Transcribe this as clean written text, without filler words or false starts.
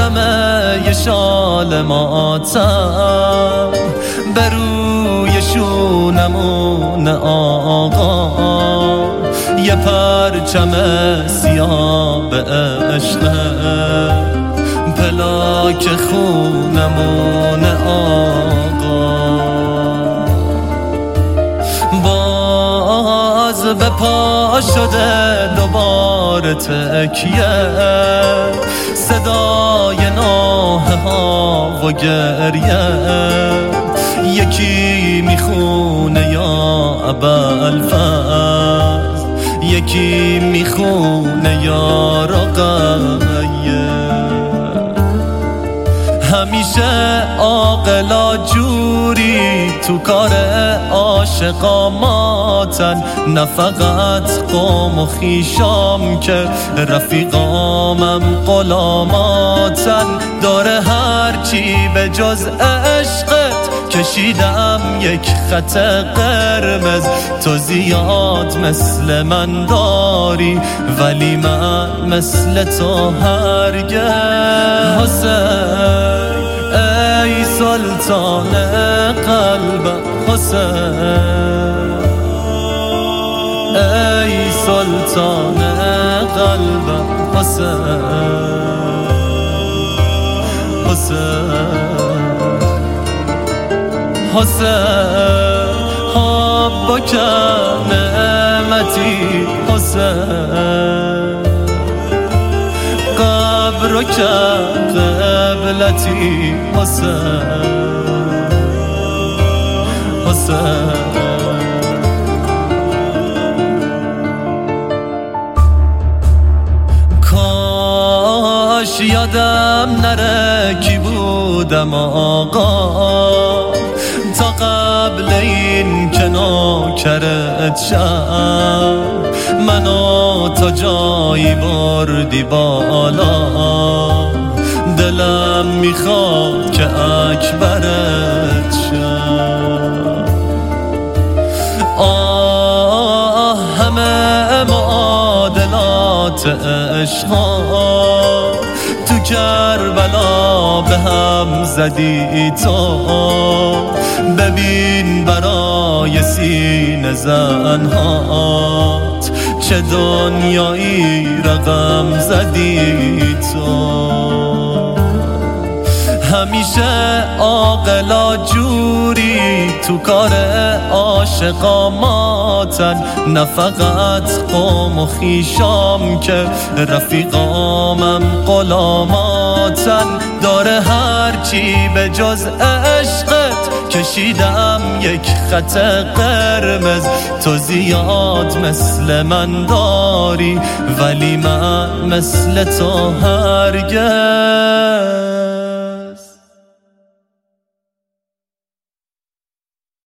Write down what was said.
محرمه یه شال ماتم بر روی شونمون آقا یه پرچم سیاه به عشقه پلاک خونمون آقا باز به پا شده دوباره تکیه صدای ناله ها و گریه یکی میخونه یا ابوالفضل یکی میخونه یا رقیه همیشه عاقلا جوری تو کار عاشقا ماتن نه فقط قوم و خیشام که رفیقامم غلاماتن داره هرچی به جز عشقت کشیدم یک خط قرمز تو زیاد مثل من داری ولی من مثل تو هرگز حسین ای سلطان قلبم حسین ای سلطان قلبم حسین حسین حسین حبک نعمتی حسین قبرک قبلتی حسین حسین کاش یادم نره کی بودم آقا تا قبل این که نوکرت شم منو تا جایی بردی بالا دلم میخواد که اکبرت شم همه معادلات عشقا تو کربلا به هم زدی تو ببین برای سینه زنهات چه دنیایی رقم زدی تو همیشه عاقلا جوری تو کار عاشقا ماتن نه فقط قوم و خیشام که رفیقامم غلاماتن داره هرچی به جز عشقت کشیدم یک خط قرمز تو زیاد مثل من داری ولی من مثل تو هرگز